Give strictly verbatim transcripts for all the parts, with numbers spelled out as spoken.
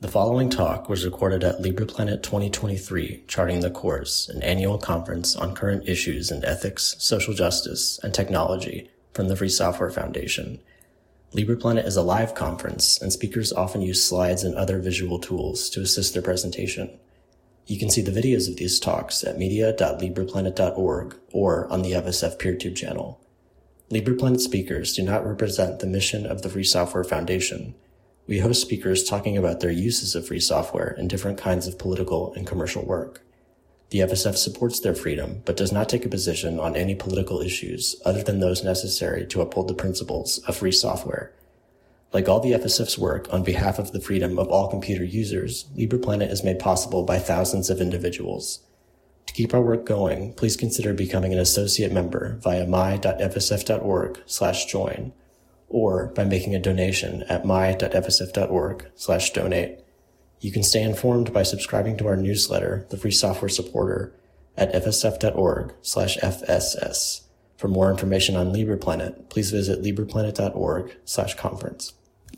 The following talk was recorded at LibrePlanet twenty twenty-three, Charting the Course, an annual conference on current issues in ethics, social justice, and technology from the Free Software Foundation. LibrePlanet is a live conference, and speakers often use slides and other visual tools to assist their presentation. You can see the videos of these talks at media dot libreplanet dot org or on the F S F PeerTube channel. LibrePlanet speakers do not represent the mission of the Free Software Foundation. We host speakers talking about their uses of free software in different kinds of political and commercial work. The F S F supports their freedom, but does not take a position on any political issues other than those necessary to uphold the principles of free software. Like all the F S F's work on behalf of the freedom of all computer users, LibrePlanet is made possible by thousands of individuals. To keep our work going, please consider becoming an associate member via my dot f s f dot org slash join or by making a donation at my dot f s f dot org slash donate. You can stay informed by subscribing to our newsletter, The Free Software Supporter, at f s f dot org slash f s s. For more information on LibrePlanet, please visit libreplanet dot org slash conference.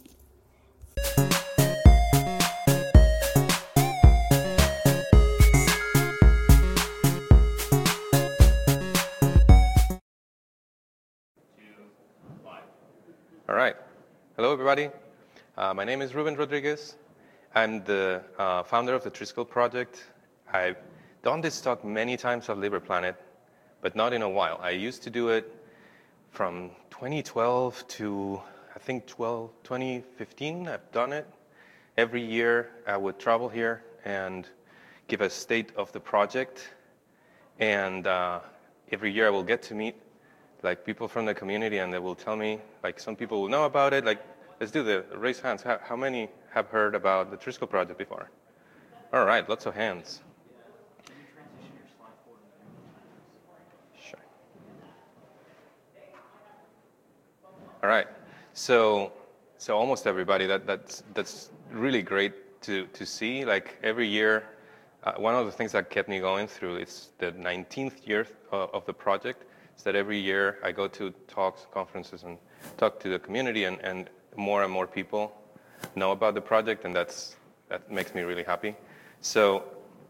All right. Hello, everybody. Uh, my name is Ruben Rodriguez. I'm the uh, founder of the Triskel project. I've done this talk many times at LibrePlanet, but not in a while. I used to do it from twenty twelve to, I think, twenty fifteen. I've done it. Every year, I would travel here and give a state of the project. And uh, every year, I will get to meet like people from the community, and they will tell me, like some people will know about it. Like, let's do the raise hands. How, how many have heard about the Triskel project before? All right, lots of hands. Sure. All right, so so almost everybody. That that's that's really great to to see. Like every year, uh, one of the things that kept me going through it's the nineteenth year of, of the project. Is that every year I go to talks, conferences, and talk to the community, and, and more and more people know about the project, and that's that makes me really happy. So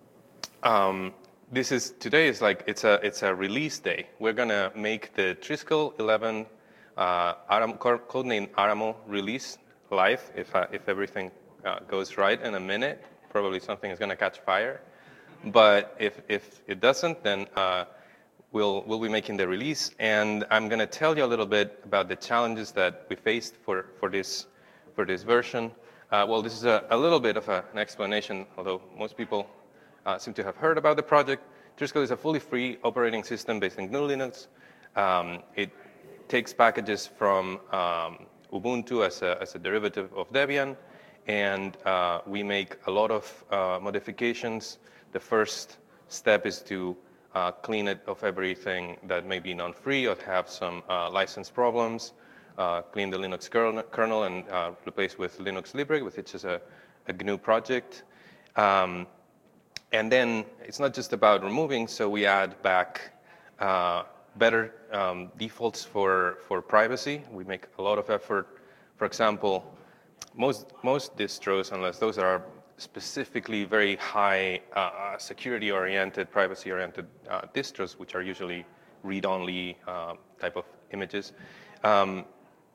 um, this is today is like it's a it's a release day. We're gonna make the Triskel eleven uh, Aram, codename Aramo release live if uh, if everything uh, goes right in a minute. Probably something is gonna catch fire, but if if it doesn't, then uh, We'll, we'll be making the release, and I'm going to tell you a little bit about the challenges that we faced for, for, this, for this version. Uh, well, this is a, a little bit of a, an explanation, although most people uh, seem to have heard about the project. Triskel is a fully free operating system based in G N U Linux. Um, it takes packages from um, Ubuntu as a, as a derivative of Debian, and uh, we make a lot of uh, modifications. The first step is to Uh, clean it of everything that may be non-free or have some uh, license problems, uh, clean the Linux kernel, kernel and uh, replace with Linux Libre, which is a, a G N U project. Um, and then it's not just about removing, so we add back uh, better um, defaults for, for privacy. We make a lot of effort. For example, most, most distros, unless those are specifically very high uh, security-oriented, privacy-oriented uh, distros, which are usually read-only uh, type of images, um,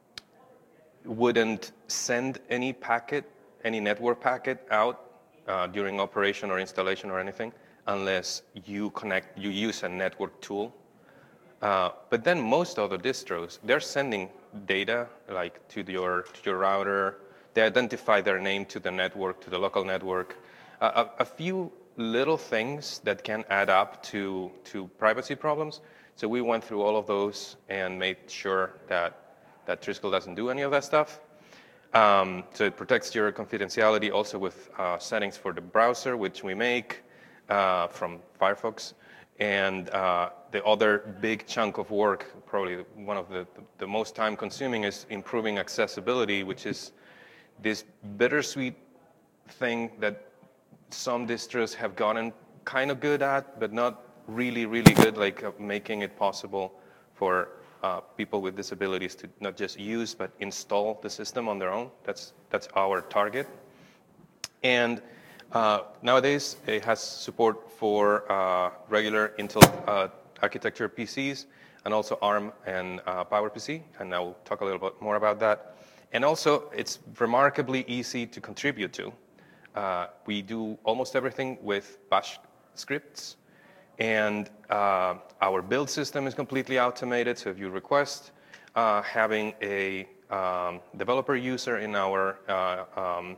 wouldn't send any packet, any network packet out uh, during operation or installation or anything, unless you connect, you use a network tool. Uh, but then most other distros, they're sending data like to your to your router. They identify their name to the network, to the local network. Uh, a, a few little things that can add up to, to privacy problems. So we went through all of those and made sure that, that Triskel doesn't do any of that stuff. Um, so it protects your confidentiality also with uh, settings for the browser, which we make uh, from Firefox. And uh, the other big chunk of work, probably one of the, the, the most time consuming, is improving accessibility, which is this bittersweet thing that some distros have gotten kind of good at, but not really, really good, like uh, making it possible for uh, people with disabilities to not just use, but install the system on their own. That's, that's our target. And uh, nowadays, it has support for uh, regular Intel uh, architecture P Cs and also ARM and uh, PowerPC, and I'll talk a little bit more about that. And also, it's remarkably easy to contribute to. Uh, we do almost everything with Bash scripts, and uh, our build system is completely automated, so if you request uh, having a um, developer user in our uh, um,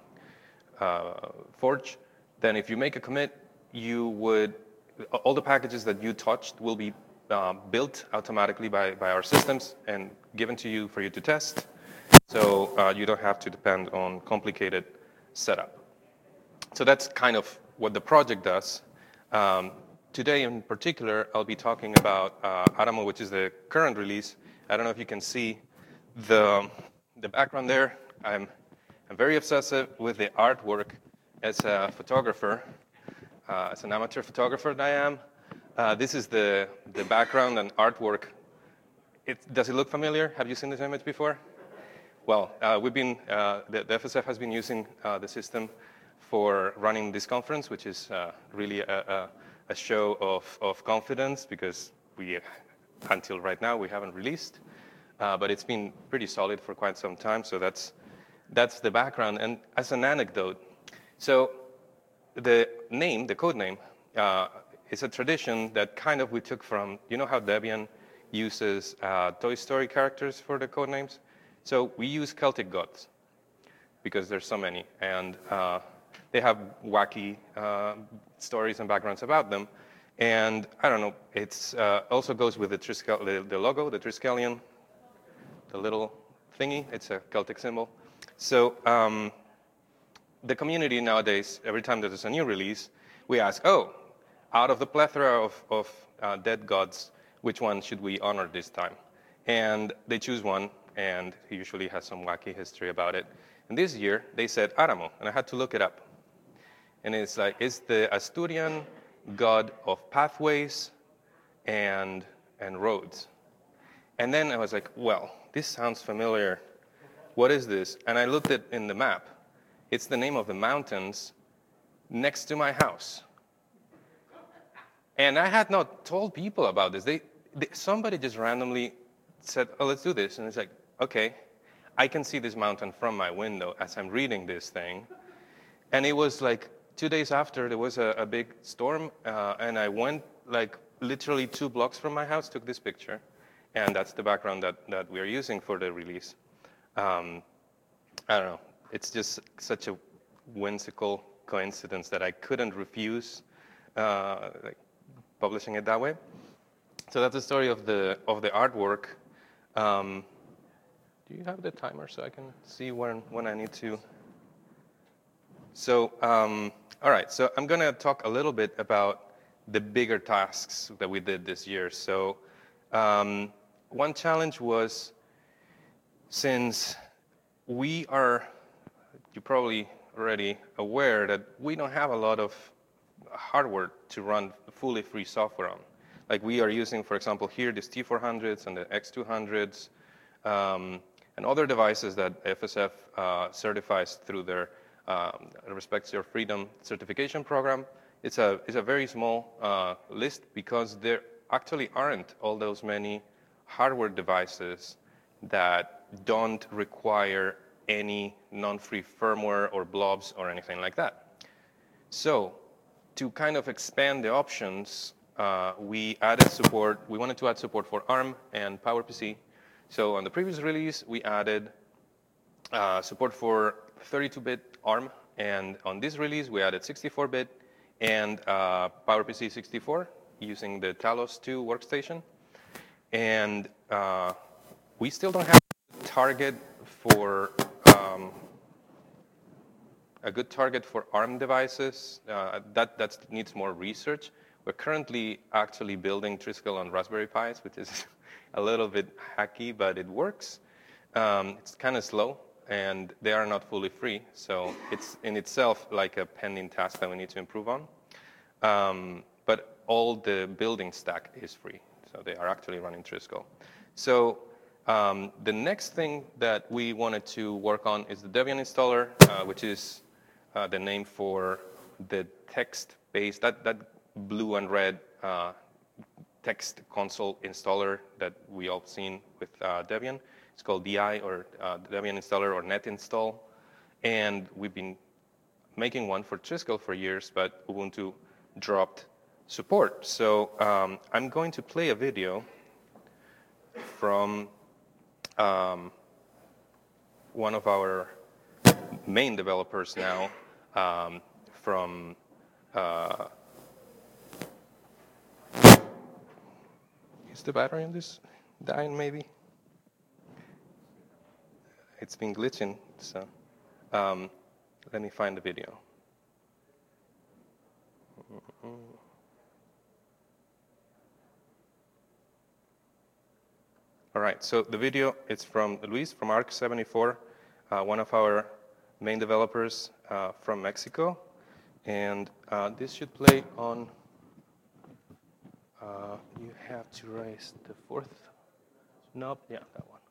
uh, Forge, then if you make a commit, you would, all the packages that you touched will be uh, built automatically by, by our systems and given to you for you to test. So uh, you don't have to depend on complicated setup. So that's kind of what the project does. Um, today in particular, I'll be talking about uh, Aramo, which is the current release. I don't know if you can see the, the background there. I'm I'm very obsessive with the artwork as a photographer, uh, as an amateur photographer that I am. Uh, this is the, the background and artwork. It, does it look familiar? Have you seen this image before? Well, uh, we've been, uh, the, the F S F has been using uh, the system for running this conference, which is uh, really a, a, a show of, of confidence because we, until right now, we haven't released. Uh, but it's been pretty solid for quite some time, so that's That's the background. And as an anecdote, so the name, the code name, uh, is a tradition that kind of we took from, you know how Debian uses uh, Toy Story characters for the code names? So we use Celtic gods because there's so many. And uh, they have wacky uh, stories and backgrounds about them. And I don't know, it uh, also goes with the, Triskel the, the logo, the Triskelion, the little thingy. It's a Celtic symbol. So um, the community nowadays, every time there's a new release, we ask, oh, out of the plethora of, of uh, dead gods, which one should we honor this time? And they choose one, and he usually has some wacky history about it. And this year, they said Aramo, and I had to look it up. And it's like, it's the Asturian god of pathways and, and roads. And then I was like, well, this sounds familiar. What is this? And I looked at in the map. It's the name of the mountains next to my house. And I had not told people about this. They, they, somebody just randomly said, oh, let's do this. And it's like, okay, I can see this mountain from my window as I'm reading this thing. And it was like two days after there was a, a big storm, uh, and I went like literally two blocks from my house, took this picture. And that's the background that, that we're using for the release. Um, I don't know. It's just such a whimsical coincidence that I couldn't refuse uh, like publishing it that way. So that's the story of the of the artwork. Um, do you have the timer so I can see when when I need to? So um, all right. So I'm going to talk a little bit about the bigger tasks that we did this year. So um, one challenge was, since we are, you're probably already aware that we don't have a lot of hardware to run fully free software on. Like we are using, for example, here, these T four hundreds and the X two hundreds, um, and other devices that F S F uh, certifies through their um, Respect Your Freedom certification program. It's a, it's a very small uh, list because there actually aren't all those many hardware devices that don't require any non-free firmware or blobs or anything like that. So to kind of expand the options, uh, we added support, we wanted to add support for ARM and PowerPC. So on the previous release, we added uh, support for thirty-two bit ARM, and on this release, we added sixty-four bit and uh, PowerPC sixty-four using the Talos two workstation. And uh, we still don't have a target for um, a good target for ARM devices. Uh, that that needs more research. We're currently actually building Triskel on Raspberry Pis, which is a little bit hacky, but it works. Um, it's kind of slow, and they are not fully free. So it's in itself like a pending task that we need to improve on. Um, but all the building stack is free. So they are actually running Triskel. So um, the next thing that we wanted to work on is the Debian installer, uh, which is uh, the name for the text-based, that, that blue and red uh, text console installer that we all seen with uh, Debian. It's called D I, or uh, Debian installer, or net install. And we've been making one for Triskel for years, but Ubuntu dropped support. So um, I'm going to play a video from um, one of our main developers now, um, from uh, is the battery in this dying maybe? It's been glitching, so um, let me find the video. All right, so the video, it's from Luis from Arc seventy-four, uh, one of our main developers uh, from Mexico. And uh, this should play on, uh, you have to raise the fourth knob, yeah, that one.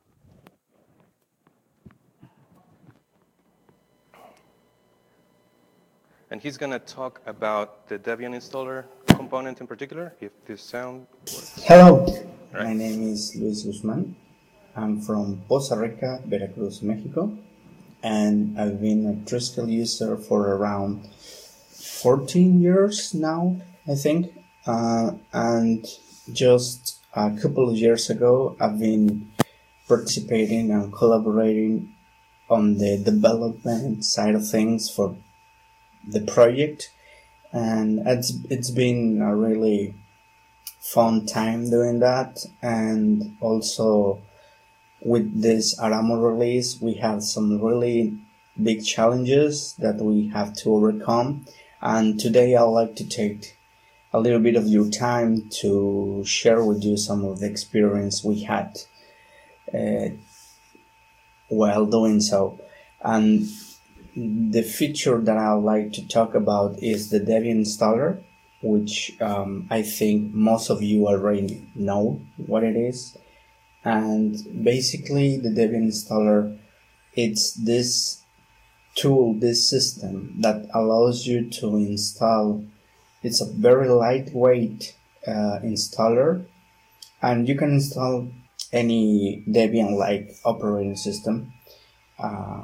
And he's going to talk about the Debian installer component in particular, if this sound works. Hello, right. My name is Luis Guzman. I'm from Poza Rica, Veracruz, Mexico, and I've been a Triskel user for around fourteen years now, I think. Uh, and just a couple of years ago, I've been participating and collaborating on the development side of things for the project, and it's it's been a really fun time doing that. And also with this Aramo release, we have some really big challenges that we have to overcome, and today I'd like to take a little bit of your time to share with you some of the experience we had uh, while doing so. And the feature that I would like to talk about is the Debian installer, which um, I think most of you already know what it is. And basically the Debian installer, it's this tool, this system that allows you to install. It's a very lightweight uh, installer, and you can install any Debian-like operating system. Uh,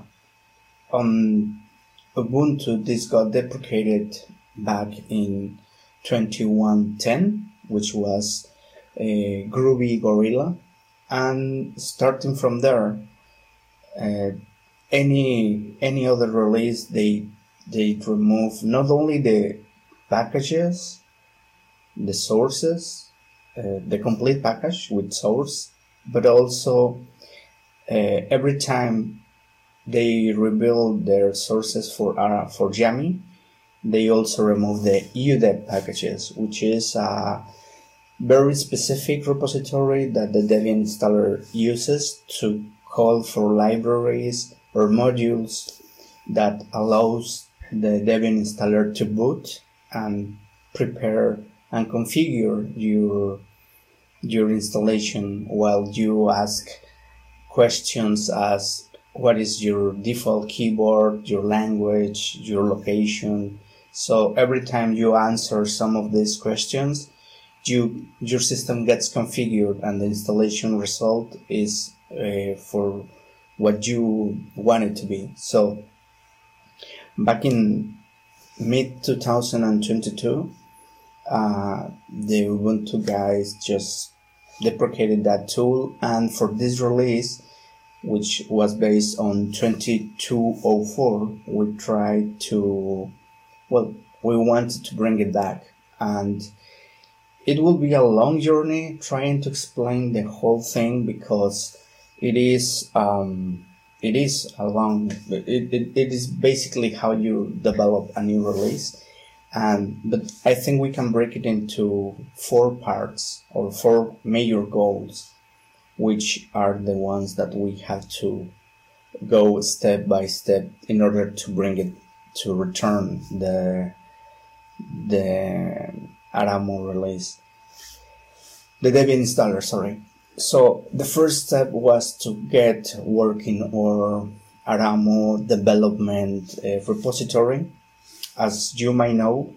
On Ubuntu, this got deprecated back in twenty-one ten, which was a Groovy Gorilla, and starting from there, uh, any any other release, they they remove not only the packages, the sources, uh, the complete package with source, but also uh, every time they rebuild their sources for uh, for Yami, they also remove the U D E P packages, which is a very specific repository that the Debian installer uses to call for libraries or modules that allows the Debian installer to boot and prepare and configure your your installation, while you ask questions as what is your default keyboard, your language, your location. So every time you answer some of these questions, you your system gets configured, and the installation result is uh, for what you want it to be. So back in mid twenty twenty-two, uh, the Ubuntu guys just deprecated that tool, and for this release, which was based on twenty-two oh four, we tried to, well, we wanted to bring it back. And it will be a long journey trying to explain the whole thing, because it is, um, it is a long, it, it, it is basically how you develop a new release. And, but I think we can break it into four parts, or four major goals, which are the ones that we have to go step by step in order to bring it to return the the Aramo release, the Debian installer, sorry. So the first step was to get working our Aramo development uh, repository. As you may know,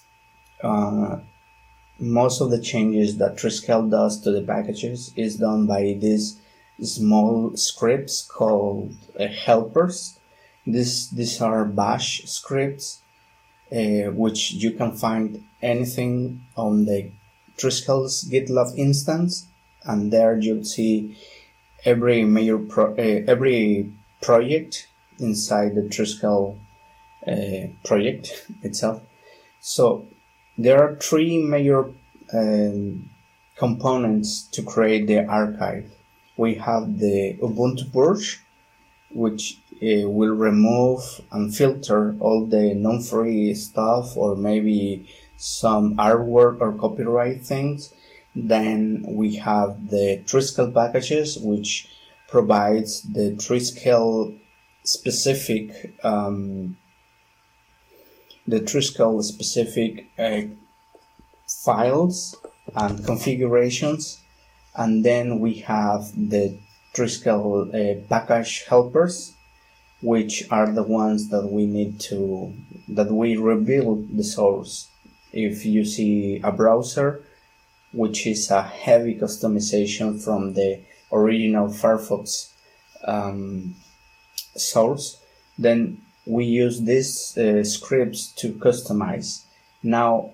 uh, most of the changes that Triskel does to the packages is done by these small scripts called uh, helpers. This, these are bash scripts, uh, which you can find anything on the Triskel's GitLab instance, and there you'll see every major pro, uh, every project inside the Triskel uh, project itself. So there are three major um, components to create the archive. We have the Ubuntu purge, which uh, will remove and filter all the non-free stuff or maybe some artwork or copyright things. Then we have the Triskel packages, which provides the Triskel specific um, the Triskel specific uh, files and configurations. And then we have the Triskel uh, package helpers, which are the ones that we need to, that we rebuild the source. If you see a browser, which is a heavy customization from the original Firefox um, source, then we use these uh, scripts to customize. Now,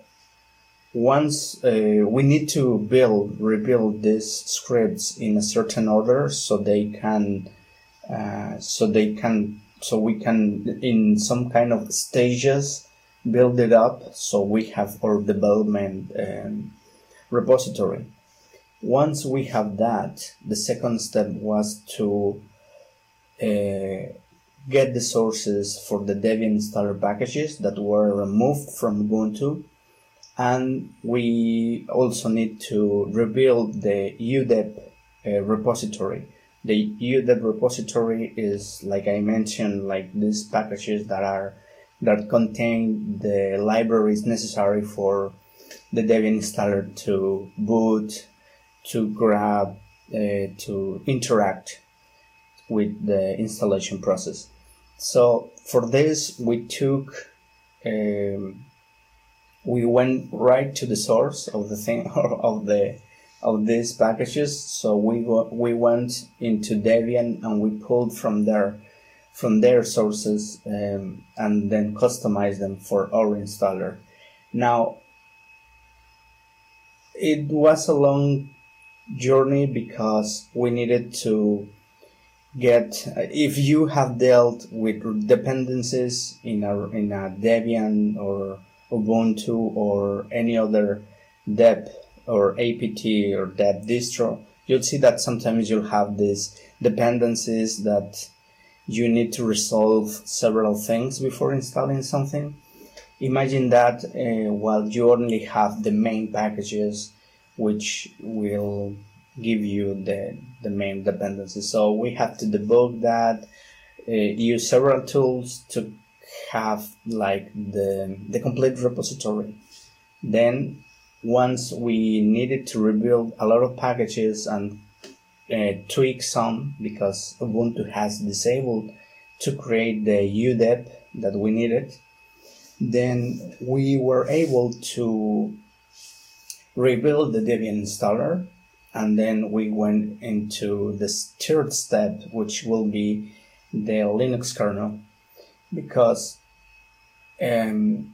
once uh, we need to build, rebuild these scripts in a certain order, so they can, uh, so they can, so we can, in some kind of stages, build it up. So we have our development um, repository. Once we have that, the second step was to uh, get the sources for the Debian installer packages that were removed from Ubuntu. And we also need to rebuild the U D E P uh, repository. The U D E P repository is, like I mentioned, like these packages that are that contain the libraries necessary for the Debian installer to boot, to grab, uh, to interact with the installation process. So for this, we took um, we went right to the source of the thing of the of these packages. So we go, we went into Debian and we pulled from there from their sources um, and then customized them for our installer. Now, it was a long journey because we needed to get, if you have dealt with dependencies in a in a Debian or Ubuntu or any other dep or apt or dep distro, you'll see that sometimes you'll have these dependencies that you need to resolve several things before installing something. Imagine that uh, while you only have the main packages, which will give you the, the main dependencies. So we have to debug that, uh, use several tools to have like the, the complete repository. Then once we needed to rebuild a lot of packages and uh, tweak some, because Ubuntu has disabled to create the U D E P that we needed, then we were able to rebuild the Debian installer, and then we went into the third step, which will be the Linux kernel, because um,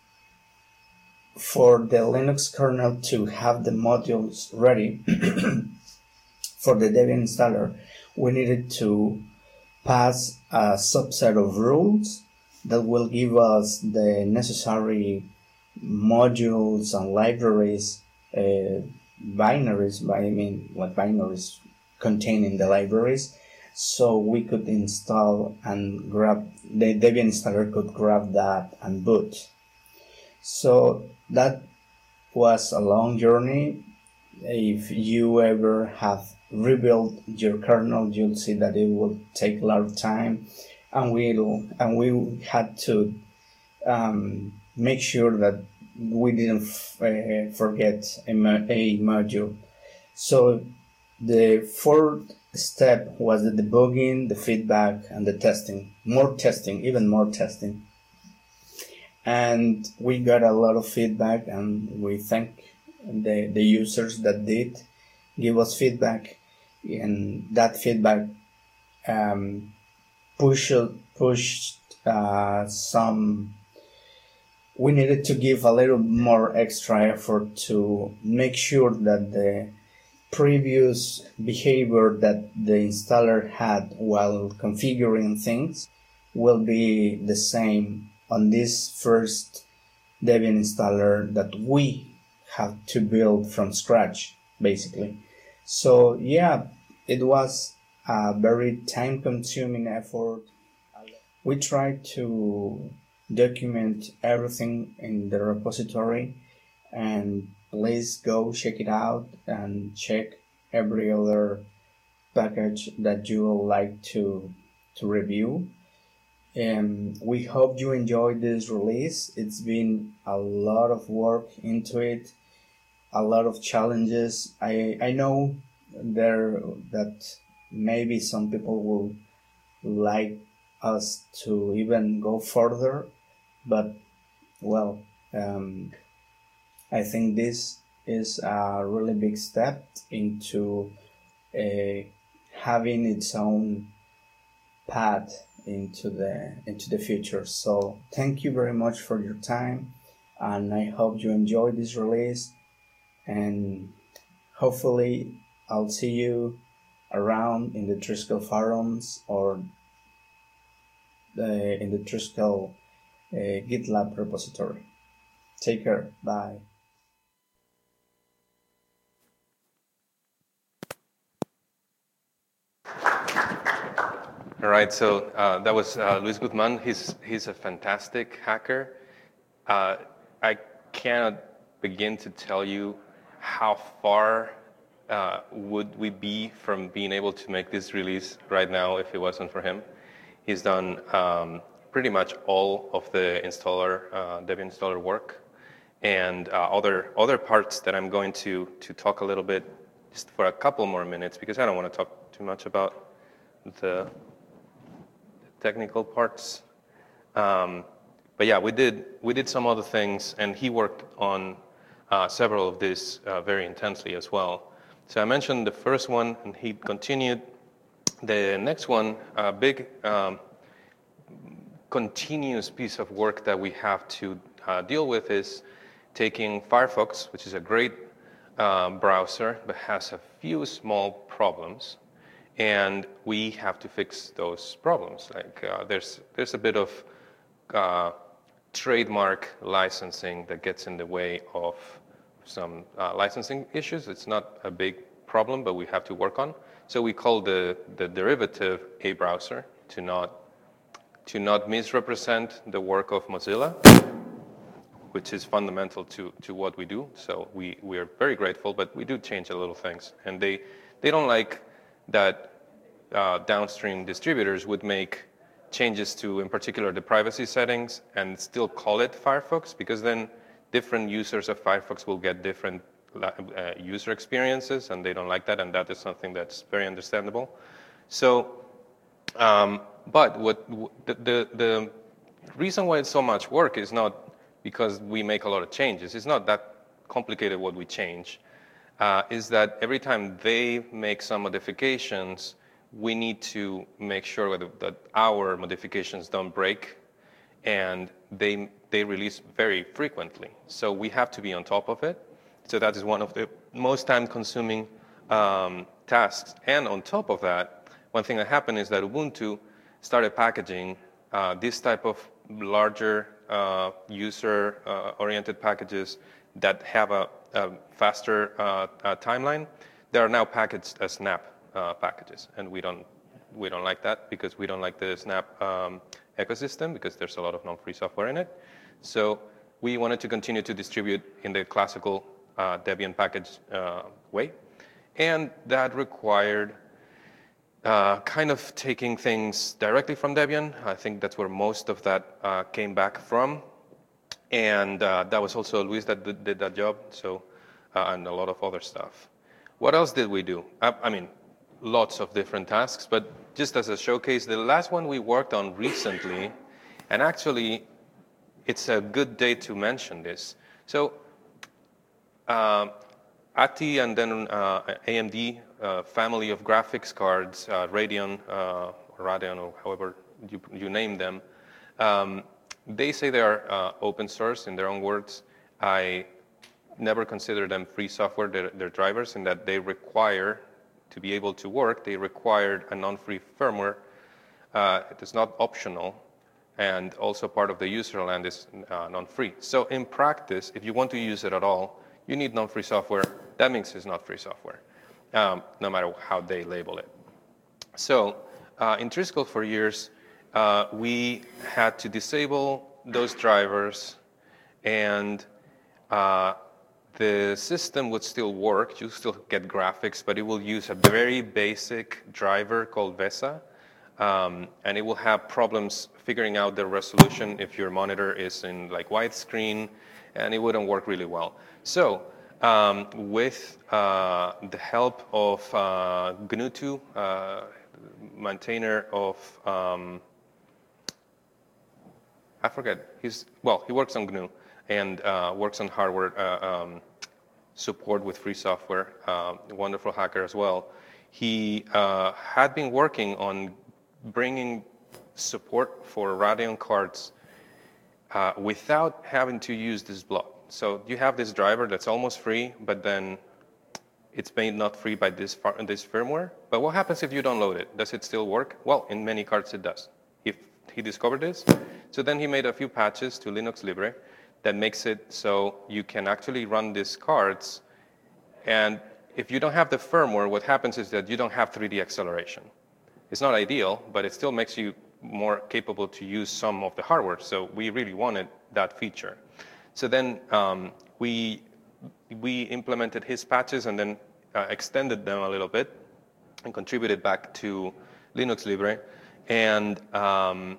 for the Linux kernel to have the modules ready for the Debian installer, we needed to pass a subset of rules that will give us the necessary modules and libraries, uh, binaries, I mean, what binaries containing the libraries, so we could install and grab, the Debian installer could grab that and boot. So that was a long journey. If you ever have rebuilt your kernel, you'll see that it will take a lot of time, and we'll and we had to um, make sure that we didn't f- uh, forget a, mo- a module. So the fourth step was the debugging, the feedback, and the testing. More testing, even more testing. And we got a lot of feedback, and we thank the, the users that did give us feedback. And that feedback um, pushed, pushed uh, some... We needed to give a little more extra effort to make sure that the previous behavior that the installer had while configuring things will be the same on this first Debian installer that we have to build from scratch, basically. So yeah, it was a very time-consuming effort. We tried to document everything in the repository, and please go check it out and check every other package that you would like to to review. And we hope you enjoyed this release. It's been a lot of work into it, a lot of challenges. I, I know there that maybe some people will like us to even go further, but well, um, I think this is a really big step into uh, having its own path into the into the future. So thank you very much for your time, and I hope you enjoyed this release, and hopefully I'll see you around in the Triskel forums or the, in the Triskel uh, GitLab repository. Take care. Bye. All right, so uh, that was uh, Luis Guzman. He's, he's a fantastic hacker. Uh, I cannot begin to tell you how far uh, would we be from being able to make this release right now if it wasn't for him. He's done um, pretty much all of the installer, uh, Debian installer work, and uh, other other parts that I'm going to to talk a little bit just for a couple more minutes, because I don't want to talk too much about the technical parts. Um, but yeah, we did we did some other things, and he worked on uh, several of these uh, very intensely as well. So I mentioned the first one, and he continued. The next one, a big um, continuous piece of work that we have to uh, deal with is taking Firefox, which is a great uh, browser, but has a few small problems, and we have to fix those problems. Like uh, there's there's a bit of uh, trademark licensing that gets in the way of some uh, licensing issues. It's not a big problem, but we have to work on. So we call the the derivative a browser to not to not misrepresent the work of Mozilla, which is fundamental to, to what we do. So we, we are very grateful, but we do change a little things. And they, they don't like that uh, downstream distributors would make changes to, in particular, the privacy settings and still call it Firefox, because then different users of Firefox will get different uh, user experiences, and they don't like that, and that is something that's very understandable. So, um, but what the, the, the reason why it's so much work is not because we make a lot of changes. It's not that complicated what we change. Uh, is that every time they make some modifications, we need to make sure that, that our modifications don't break, and they they release very frequently. So we have to be on top of it. So that is one of the most time-consuming um, tasks. And on top of that, one thing that happened is that Ubuntu started packaging uh, this type of larger uh, user-oriented uh, packages that have a, a faster uh, uh, timeline. They are now packaged as Snap uh, packages, and we don't we don't like that, because we don't like the Snap um, ecosystem, because there's a lot of non-free software in it. So we wanted to continue to distribute in the classical uh, Debian package uh, way, and that required Uh, kind of taking things directly from Debian. I think that's where most of that uh, came back from. And uh, that was also Luis that did, did that job, so, uh, and a lot of other stuff. What else did we do? I, I mean, lots of different tasks, but just as a showcase, the last one we worked on recently, and actually it's a good day to mention this. So uh, A T I and then uh, A M D uh, family of graphics cards, uh, Radeon, uh, Radeon, or however you, you name them, um, they say they are uh, open source in their own words. I never consider them free software. They're, they're drivers in that they require, to be able to work, they required a non-free firmware. Uh, it is not optional, and also part of the user land is uh, non-free. So in practice, if you want to use it at all, you need non-free software. That means it's not free software, um, no matter how they label it. So uh, in Triskel for years, uh, we had to disable those drivers, and uh, the system would still work. You still get graphics, but it will use a very basic driver called VESA, um, and it will have problems figuring out the resolution if your monitor is in like widescreen, and it wouldn't work really well. So um, with uh, the help of uh, Gnutu, uh, maintainer of, um, I forget, he's, well, he works on G N U and uh, works on hardware uh, um, support with free software, uh, a wonderful hacker as well. He uh, had been working on bringing support for Radeon cards uh, without having to use this block. So you have this driver that's almost free, but then it's made not free by this, this firmware. But what happens if you don't load it? Does it still work? Well, in many cards it does. If he discovered this, so then he made a few patches to Linux Libre that makes it so you can actually run these cards. And if you don't have the firmware, what happens is that you don't have three D acceleration. It's not ideal, but it still makes you more capable to use some of the hardware. So we really wanted that feature. So then um, we, we implemented his patches and then uh, extended them a little bit and contributed back to Linux Libre. And um,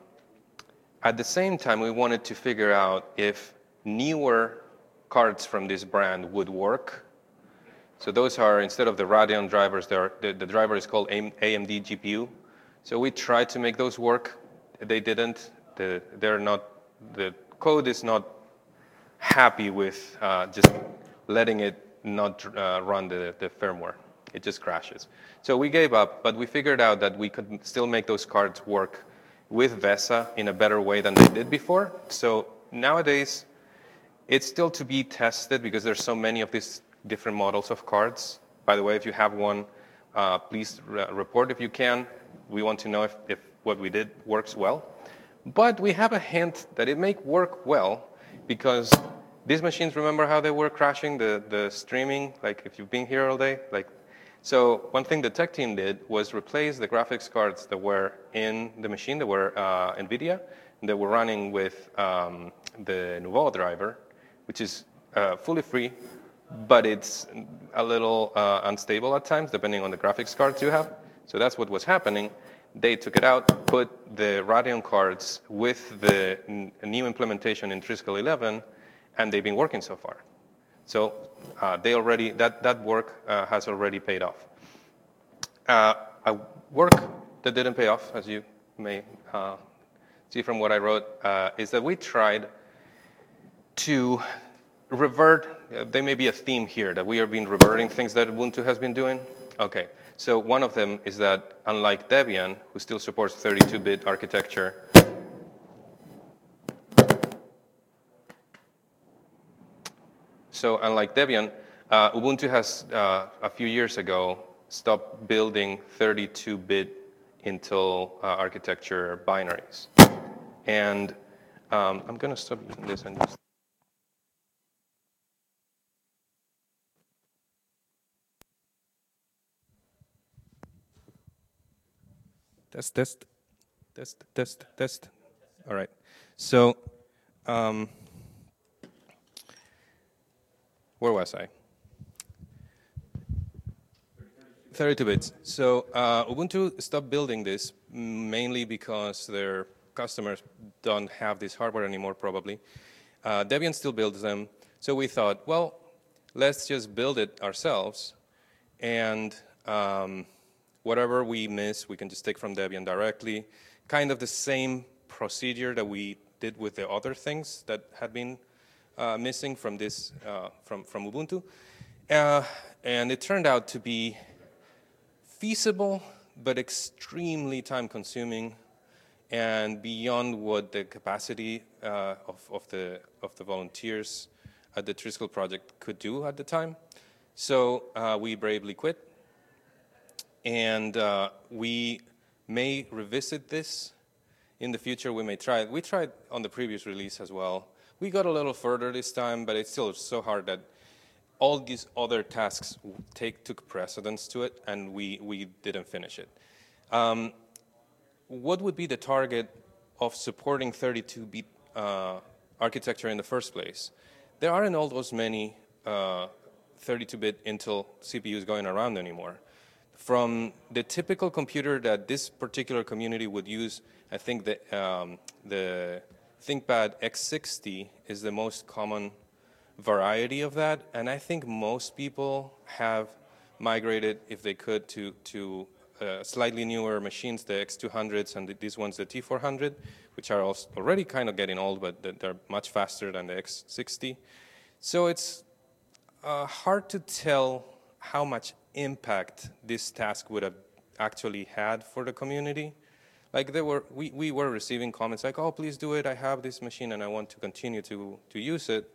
at the same time, we wanted to figure out if newer cards from this brand would work. So those are, instead of the Radeon drivers, the, the driver is called A M D G P U. So we tried to make those work. They didn't. The, they're not, the code is not happy with uh, just letting it not uh, run the, the firmware. It just crashes. So we gave up, but we figured out that we could still make those cards work with VESA in a better way than they did before. So nowadays, it's still to be tested because there's so many of these different models of cards. By the way, if you have one, uh, please re report if you can. We want to know if, if what we did works well. But we have a hint that it may work well because these machines, remember how they were crashing the, the streaming, like if you've been here all day? Like, so one thing the tech team did was replace the graphics cards that were in the machine that were uh, NVIDIA, that were running with um, the Nouveau driver, which is uh, fully free, but it's a little uh, unstable at times, depending on the graphics cards you have. So that's what was happening. They took it out, put the Radeon cards with the n new implementation in Triskel eleven, and they've been working so far. So uh, they already, that, that work uh, has already paid off. Uh, a work that didn't pay off, as you may uh, see from what I wrote, uh, is that we tried to revert. Uh, there may be a theme here that we have been reverting things that Ubuntu has been doing. Okay, so one of them is that unlike Debian, who still supports thirty-two bit architecture, so unlike Debian, uh, Ubuntu has uh, a few years ago stopped building thirty-two bit Intel uh, architecture binaries. And um, I'm going to stop using this and just. Test, test, test, test, test. All right. So, um, where was I? thirty-two bits. So uh, Ubuntu stopped building this mainly because their customers don't have this hardware anymore, probably. Uh, Debian still builds them. So we thought, well, let's just build it ourselves and um, whatever we miss, we can just take from Debian directly. Kind of the same procedure that we did with the other things that had been uh, missing from this, uh, from, from Ubuntu. Uh, and it turned out to be feasible, but extremely time-consuming and beyond what the capacity uh, of, of, the, of the volunteers at the Triskel project could do at the time. So uh, we bravely quit, and uh, we may revisit this in the future. We may try it. We tried on the previous release as well. We got a little further this time, but it's still so hard that all these other tasks take, took precedence to it, and we, we didn't finish it. Um, what would be the target of supporting thirty-two bit uh, architecture in the first place? There aren't all those many uh, thirty-two bit Intel C P Us going around anymore. From the typical computer that this particular community would use, I think the, um, the ThinkPad X sixty is the most common variety of that, and I think most people have migrated, if they could, to, to uh, slightly newer machines, the X two hundreds and the, these ones, the T four hundred, which are also already kind of getting old, but they're much faster than the X sixty. So it's uh, hard to tell how much impact this task would have actually had for the community. Like there were, we, we were receiving comments like, oh, please do it, I have this machine and I want to continue to, to use it.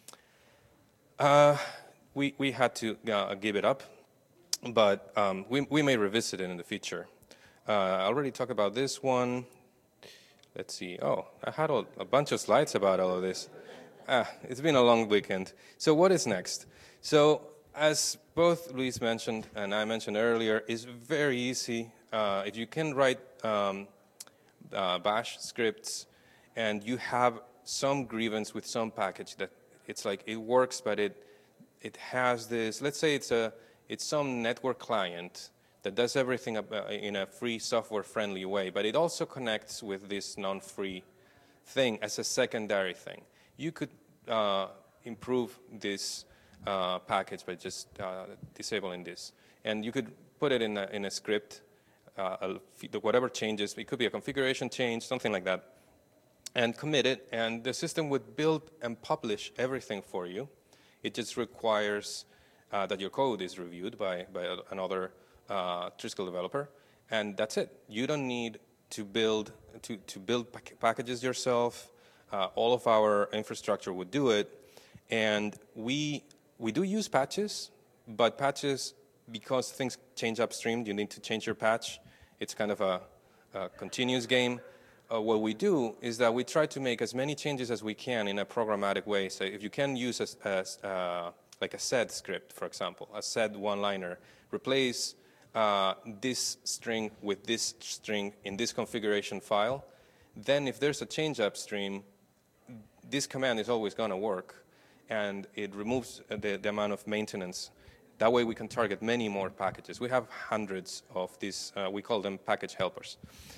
Uh, we, we had to uh, give it up, but um, we, we may revisit it in the future. Uh, I already talked about this one. Let's see, oh, I had a, a bunch of slides about all of this. Ah, it's been a long weekend. So what is next? So as both Luis mentioned and I mentioned earlier, it's very easy. Uh, if you can write um, uh, bash scripts and you have some grievance with some package that it's like it works, but it it has this, let's say it's a it's some network client that does everything in a free software friendly way, but it also connects with this non-free thing as a secondary thing. You could uh, improve this uh, package by just uh, disabling this. And you could put it in a, in a script, uh, whatever changes, it could be a configuration change, something like that, and commit it, and the system would build and publish everything for you. It just requires uh, that your code is reviewed by, by another uh, Triskel developer, and that's it. You don't need to build, to, to build pack packages yourself. Uh, all of our infrastructure would do it, and we, we do use patches, but patches, because things change upstream, you need to change your patch. It's kind of a, a continuous game. Uh, what we do is that we try to make as many changes as we can in a programmatic way. So if you can use a, a, uh, like a sed script, for example, a sed one-liner, replace uh, this string with this string in this configuration file, then if there's a change upstream, this command is always going to work, and it removes the, the amount of maintenance. That way we can target many more packages. We have hundreds of these, uh, we call them package helpers.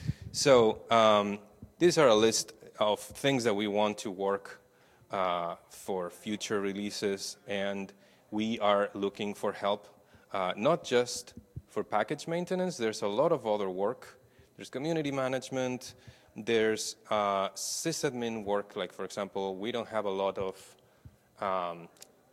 So um, these are a list of things that we want to work uh, for future releases, and we are looking for help, uh, not just for package maintenance. There's a lot of other work. There's community management. There's uh, sysadmin work, like for example, we don't have a lot of um,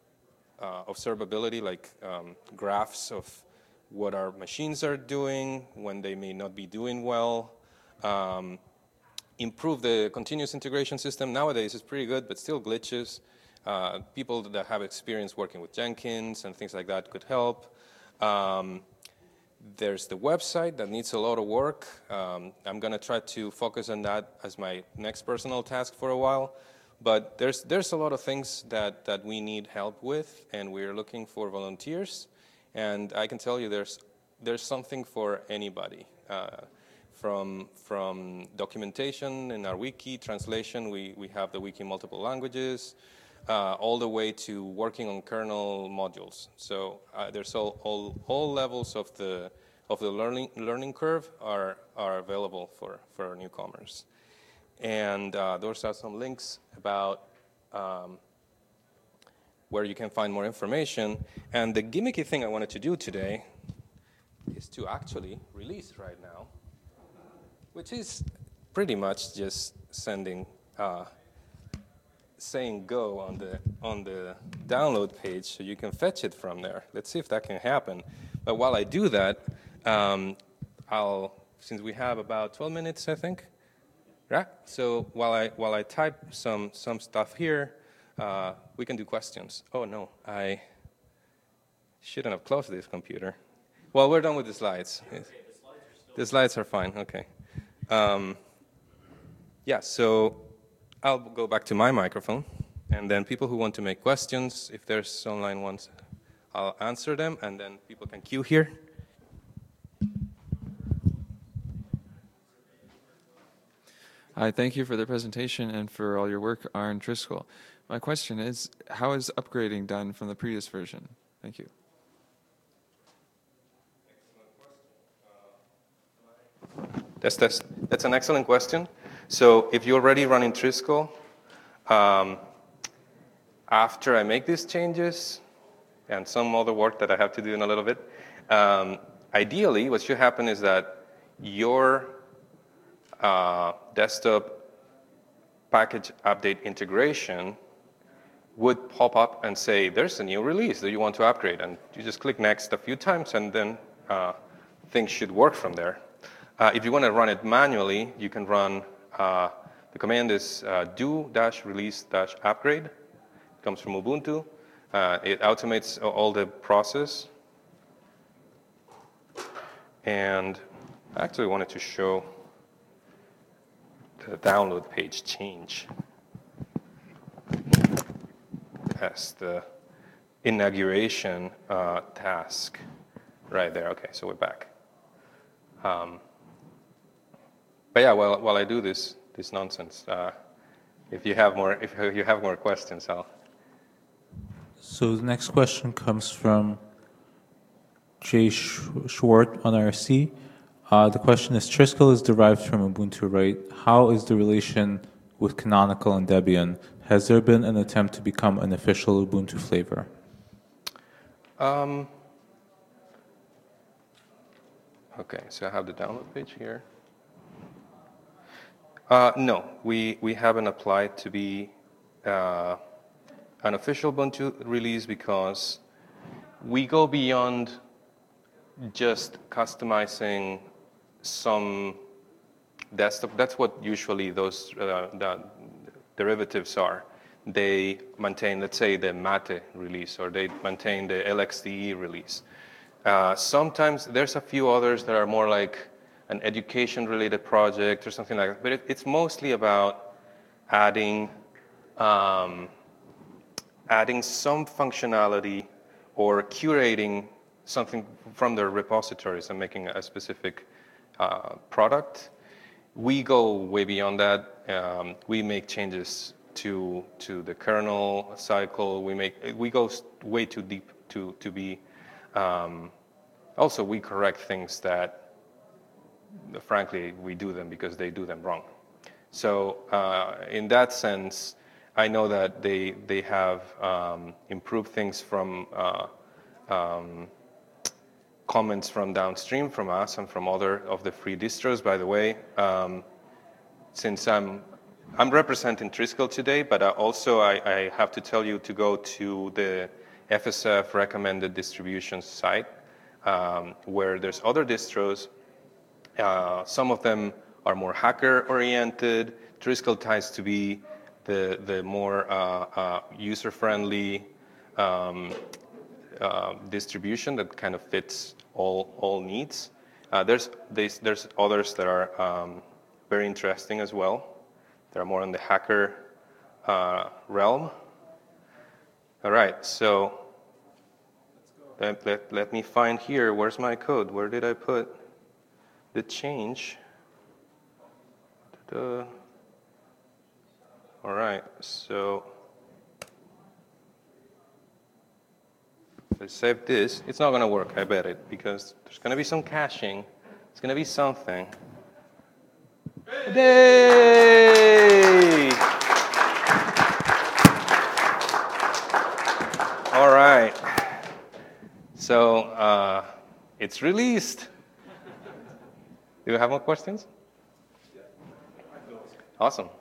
uh, observability, like um, graphs of what our machines are doing when they may not be doing well. Um, improve the continuous integration system. Nowadays it's pretty good, but still glitches. Uh, people that have experience working with Jenkins and things like that could help. Um, there's the website that needs a lot of work. Um, I'm going to try to focus on that as my next personal task for a while. But there's, there's a lot of things that, that we need help with, and we're looking for volunteers. And I can tell you there's, there's something for anybody. Uh, From, from documentation in our wiki, translation, we, we have the wiki in multiple languages, uh, all the way to working on kernel modules. So uh, there's all, all, all levels of the, of the learning, learning curve are, are available for, for newcomers. And uh, those are some links about um, where you can find more information. And the gimmicky thing I wanted to do today is to actually release right now, which is pretty much just sending, uh, saying go on the on the download page so you can fetch it from there. Let's see if that can happen. But while I do that, um, I'll, since we have about twelve minutes, I think, right? So while I while I type some some stuff here, uh, we can do questions. Oh no, I shouldn't have closed this computer. Well, we're done with the slides. Okay, the, slides the slides are fine. Okay. Um, yeah. So I'll go back to my microphone, and then people who want to make questions, if there's online ones, I'll answer them, and then people can queue here. Hi, thank you for the presentation and for all your work, Arne Driscoll. My question is, how is upgrading done from the previous version? Thank you. That's, that's, that's an excellent question. So if you're already running Triskel, um, after I make these changes, and some other work that I have to do in a little bit, um, ideally what should happen is that your uh, desktop package update integration would pop up and say, there's a new release that you want to upgrade. And you just click next a few times, and then uh, things should work from there. Uh, if you want to run it manually, you can run, uh, the command is uh, do-release-upgrade. It comes from Ubuntu. Uh, it automates all the process. And I actually wanted to show the download page change as the inauguration uh, task right there. Okay, so we're back. Um, but yeah, while while I do this this nonsense, uh, if you have more if you have more questions, I'll. So the next question comes from Jay Schwartz on R C. Uh, the question is, Triskel is derived from Ubuntu, right? How is the relation with Canonical and Debian? Has there been an attempt to become an official Ubuntu flavor? Um, okay, so I have the download page here. Uh, no, we, we haven't applied to be uh, an official Ubuntu release because we go beyond just customizing some desktop. That's what usually those uh, the derivatives are. They maintain, let's say, the Mate release, or they maintain the L X D E release. Uh, sometimes there's a few others that are more like an education-related project or something like that, but it, it's mostly about adding um, adding some functionality or curating something from their repositories and making a specific uh, product. We go way beyond that. Um, we make changes to to the kernel cycle. We make we go way too deep to to be. Um, also, we correct things that, frankly, we do them because they do them wrong. So, uh, in that sense, I know that they they have um, improved things from uh, um, comments from downstream from us and from other of the free distros. By the way, um, since I'm I'm representing Triskel today, but also I, I have to tell you to go to the F S F recommended distributions site, um, where there's other distros. Uh, some of them are more hacker-oriented. Triskel tries to be the the more uh, uh, user-friendly um, uh, distribution that kind of fits all all needs. Uh, there's there's there's others that are um, very interesting as well. They're more in the hacker uh, realm. All right, so let, let, let me find here. Where's my code? Where did I put the change? Da-da. All right, so let's save this. It's not going to work, I bet it, because there's going to be some caching. It's going to be something. Yay! All right. So uh, it's released. Do you have more questions? Awesome.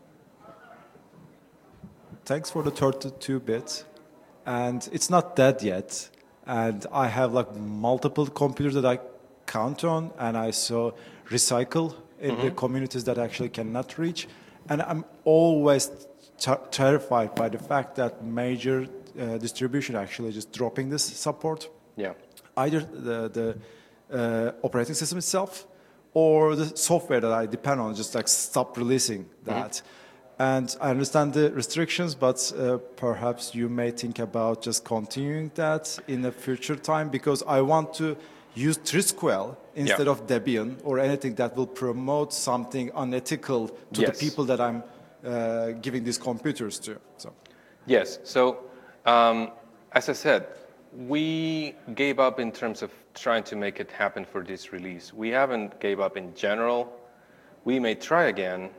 Thanks for the thirty-two bit. And it's not dead yet. And I have like multiple computers that I count on, and I saw recycle in mm-hmm. the communities that actually cannot reach. And I'm always ter- terrified by the fact that major uh, distribution actually just dropping this support. Yeah. Either the, the uh, operating system itself or the software that I depend on just like stop releasing that. Mm-hmm. And I understand the restrictions, but uh, perhaps you may think about just continuing that in a future time, because I want to use Trisquel instead yeah. of Debian or anything that will promote something unethical to yes. the people that I'm uh, giving these computers to. So. Yes. So, um, as I said, we gave up in terms of trying to make it happen for this release. We haven't gave up in general. We may try again.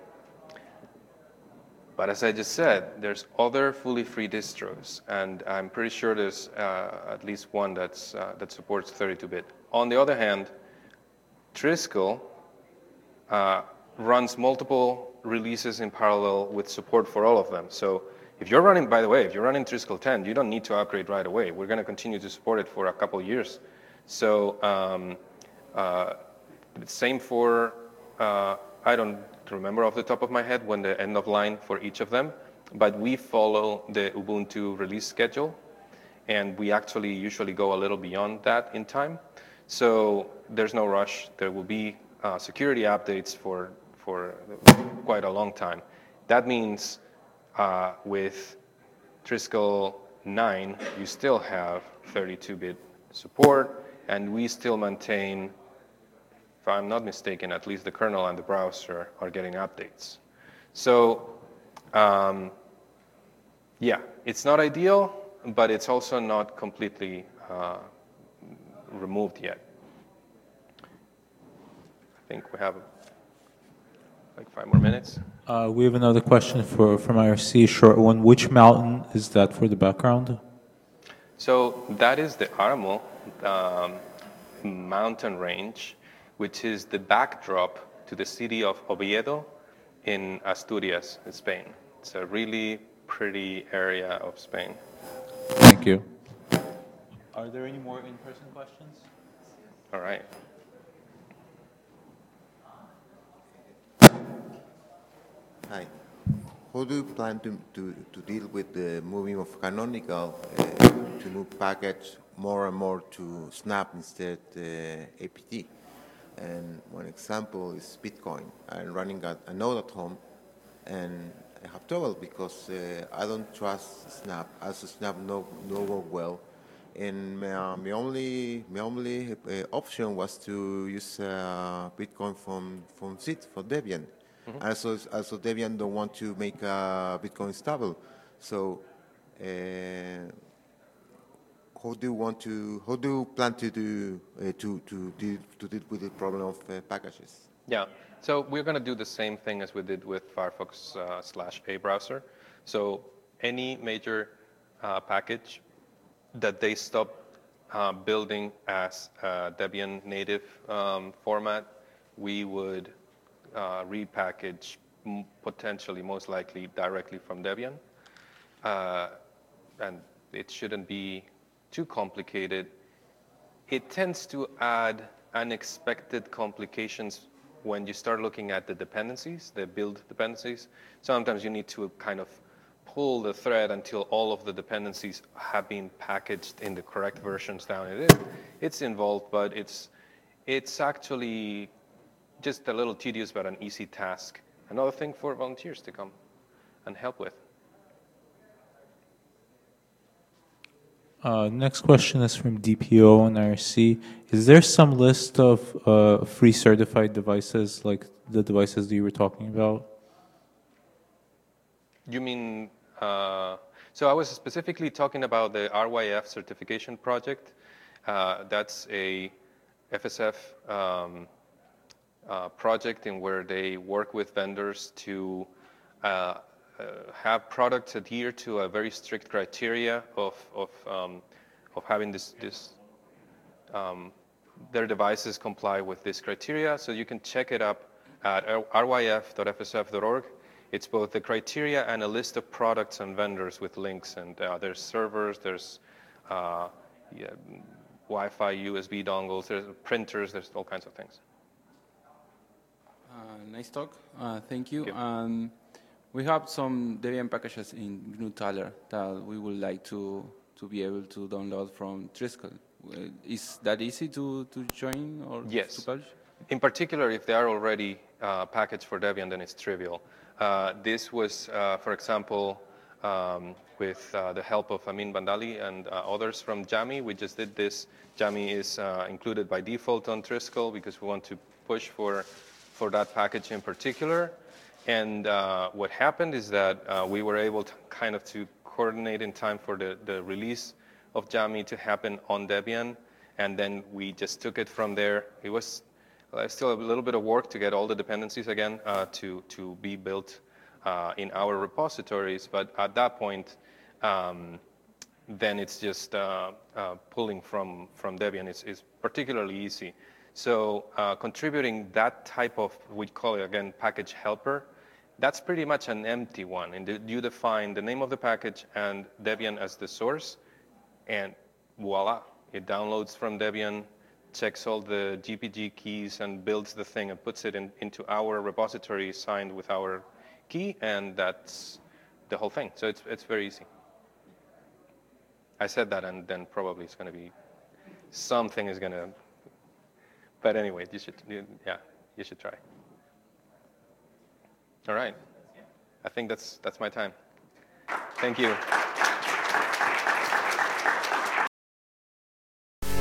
But as I just said, there's other fully free distros, and I'm pretty sure there's uh, at least one that's, uh, that supports thirty-two bit. On the other hand, Trisquel uh, runs multiple releases in parallel with support for all of them. So if you're running, by the way, if you're running Trisquel ten, you don't need to upgrade right away. We're going to continue to support it for a couple years. So um, uh, same for, uh, I don't remember off the top of my head when the end of line for each of them, but we follow the Ubuntu release schedule, and we actually usually go a little beyond that in time. So there's no rush. There will be uh, security updates for, for quite a long time. That means uh, with Trisquel nine, you still have thirty-two bit support, and we still maintain, if I'm not mistaken, at least the kernel and the browser are getting updates. So, um, yeah, it's not ideal, but it's also not completely uh, removed yet. I think we have like five more minutes. Uh, we have another question for, from I R C, short one. Which mountain is that for the background? So that is the Aramo um, mountain range, which is the backdrop to the city of Oviedo in Asturias, in Spain. It's a really pretty area of Spain. Thank you. Are there any more in-person questions? All right. Hi. How do you plan to, to, to deal with the moving of Canonical uh, to move package more and more to Snap instead uh, A P T? And one example is Bitcoin. I'm running a, a node at home, and I have trouble because uh, I don't trust Snap. As Snap no no work well, and my, my only my only uh, option was to use uh, Bitcoin from from S I D for Debian. Mm-hmm. Also, also Debian don't want to make uh, Bitcoin stable. So, uh, how do you want to? How do you plan to do uh, to to deal to deal with the problem of uh, packages? Yeah. So we're going to do the same thing as we did with Firefox uh, slash a browser. So any major uh, package that they stop uh, building as a Debian native um, format, we would uh, repackage m- potentially, most likely, directly from Debian. Uh, and it shouldn't be too complicated. It tends to add unexpected complications when you start looking at the dependencies, the build dependencies. Sometimes you need to kind of pull the thread until all of the dependencies have been packaged in the correct versions down. It is, it's involved, but it's, it's actually just a little tedious, but an easy task. Another thing for volunteers to come and help with. Uh, next question is from D P O on I R C. Is there some list of uh, free certified devices, like the devices that you were talking about? You mean, uh, so I was specifically talking about the R Y F certification project. Uh, that's a F S F um, uh, project in where they work with vendors to uh, Uh, have products adhere to a very strict criteria of of um, of having this this um, their devices comply with this criteria. So you can check it up at r y f dot f s f dot org. It's both the criteria and a list of products and vendors with links. And uh, there's servers, there's uh, yeah, Wi-Fi, U S B dongles, there's printers, there's all kinds of things. Uh, nice talk. Uh, thank you. Thank you. Um, we have some Debian packages in G N U Taler that we would like to to be able to download from Triskel. Uh, Is that easy to, to join or Yes. to publish? In particular, if they are already uh, packaged for Debian, then it's trivial. Uh, this was, uh, for example, um, with uh, the help of Amin Bandali and uh, others from Jammy. We just did this. Jammy is uh, included by default on Triskel because we want to push for, for that package in particular. And uh, what happened is that uh, we were able to kind of to coordinate in time for the, the release of Jammy to happen on Debian. And then we just took it from there. It was uh, still a little bit of work to get all the dependencies again uh, to, to be built uh, in our repositories. But at that point, um, then it's just uh, uh, pulling from, from Debian is, is particularly easy. So uh, contributing that type of, we call it again, package helper, that's pretty much an empty one. And you define the name of the package and Debian as the source, and voila, it downloads from Debian, checks all the G P G keys and builds the thing and puts it in, into our repository signed with our key, and that's the whole thing. So it's, it's very easy. I said that, and then probably it's going to be, something is going to, but anyway, you should, yeah, you should try. All right. I think that's, that's my time. Thank you.